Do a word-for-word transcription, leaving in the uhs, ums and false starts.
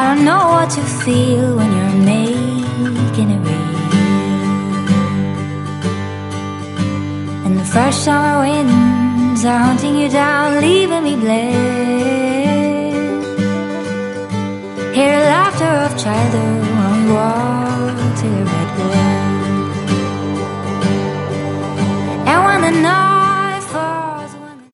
don't know what to feel when you're making it real. And the fresh summer winds are hunting you down, leaving me bled. Hear the laughter of childhood